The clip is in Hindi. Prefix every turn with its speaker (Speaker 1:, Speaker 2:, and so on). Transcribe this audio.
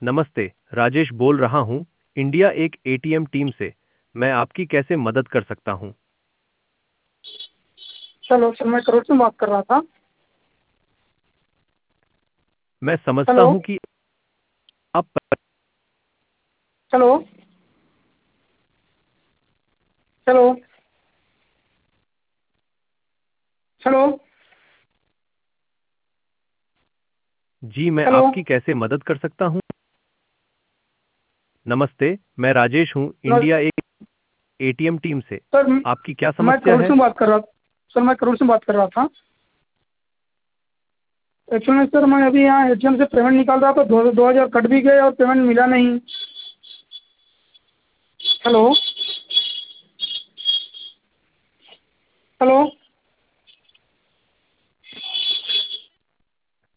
Speaker 1: नमस्ते, राजेश बोल रहा हूँ, इंडिया एक एटीएम टीम से। मैं आपकी कैसे मदद कर सकता हूँ?
Speaker 2: चलो सर, मैं करोड़ से बात कर रहा था।
Speaker 1: मैं समझता
Speaker 2: हेलो।
Speaker 1: हूँ कि आप
Speaker 2: हेलो। हेलो। हेलो।
Speaker 1: जी, मैं
Speaker 2: हेलो।
Speaker 1: आपकी कैसे मदद कर सकता हूँ? नमस्ते, मैं राजेश हूँ,
Speaker 2: न-
Speaker 1: इंडिया एक एटीएम टीम से।
Speaker 2: सर,
Speaker 1: आपकी क्या
Speaker 2: मैं
Speaker 1: समस्या
Speaker 2: करोड़
Speaker 1: है?
Speaker 2: से बात कर रहा सर, मैं करोड़ से बात कर रहा था। एक्चुअली में सर, मैं अभी यहाँ एटीएम से पेमेंट निकाल रहा था, 2000 कट भी गए और पेमेंट मिला नहीं। हेलो। हेलो।